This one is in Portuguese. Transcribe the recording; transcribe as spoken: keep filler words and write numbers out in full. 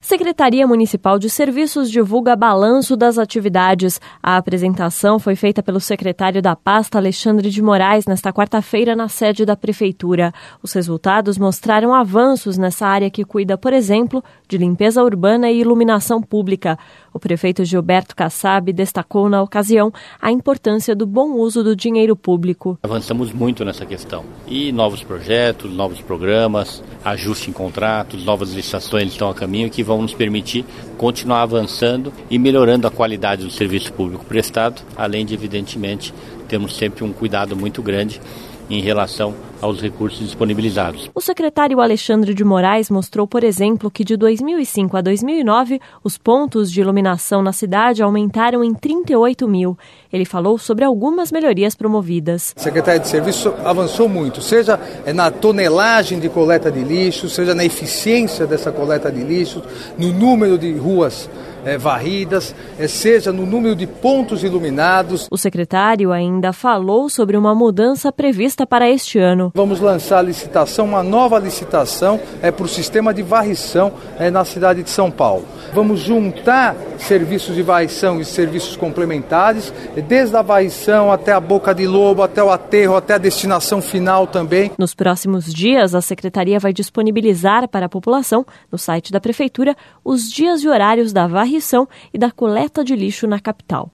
Secretaria Municipal de Serviços divulga balanço das atividades. A apresentação foi feita pelo secretário da pasta, Alexandre de Moraes, nesta quarta-feira na sede da Prefeitura. Os resultados mostraram avanços nessa área que cuida, por exemplo, de limpeza urbana e iluminação pública. O prefeito Gilberto Kassab destacou na ocasião a importância do bom uso do dinheiro público. Avançamos muito nessa questão. E novos projetos, novos programas, ajuste em contratos, novas licitações estão a caminho que vão nos permitir continuar avançando e melhorando a qualidade do serviço público prestado, além de, evidentemente, termos sempre um cuidado muito grande em relação aos recursos disponibilizados. O secretário Alexandre de Moraes mostrou, por exemplo, que de dois mil e cinco a dois mil e nove, os pontos de iluminação na cidade aumentaram em trinta e oito mil. Ele falou sobre algumas melhorias promovidas. A Secretaria de Serviço avançou muito, seja na tonelagem de coleta de lixo, seja na eficiência dessa coleta de lixo, no número de ruas É, varridas, é, seja no número de pontos iluminados. O secretário ainda falou sobre uma mudança prevista para este ano. Vamos lançar a licitação, uma nova licitação é, para o sistema de varrição é, na cidade de São Paulo. Vamos juntar serviços de varrição e serviços complementares, desde a varrição até a boca de lobo, até o aterro, até a destinação final também. Nos próximos dias, a Secretaria vai disponibilizar para a população, no site da Prefeitura, os dias e horários da varrição e da coleta de lixo na capital.